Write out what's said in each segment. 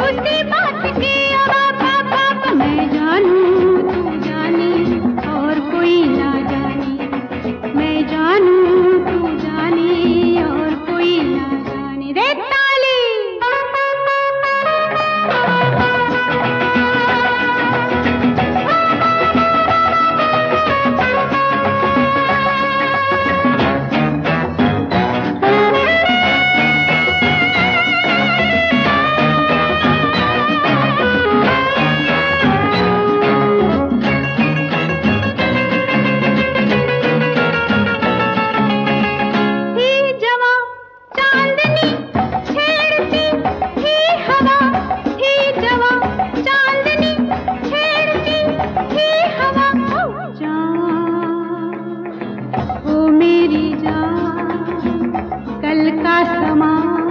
उसी बात की अब मैं जानूं तू जाने और कोई ना जाने, मैं जानूं तू जाने और कोई ना जाने। दे ताली। कल का समा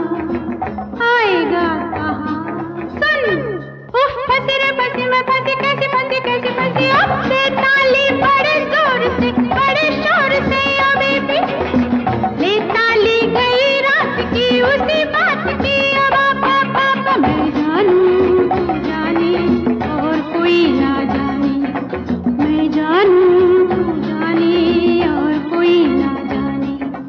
आएगा कहाँ? सुन, उफ फंसी रे फंसी, मैं फंसी कैसी फंसी कैसी फंसी। अब से ताली बड़े जोर से बड़े शोर से अभी भी ले ताली गई रात की उसी बात की अब मैं जानूं तू जाने और कोई ना जाने, मैं जानूं तू जाने और कोई ना जाने।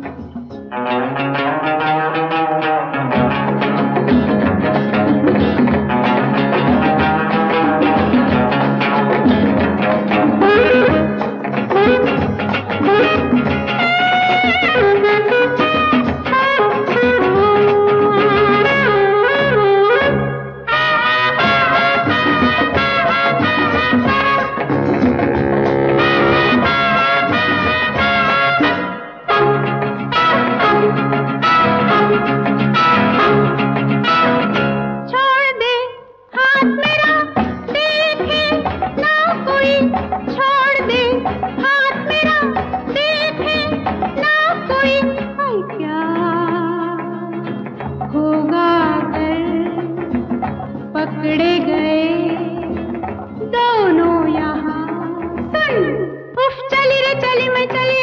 पकड़े गए दोनों यहाँ। सुन, उफ चली रे चली मैं चली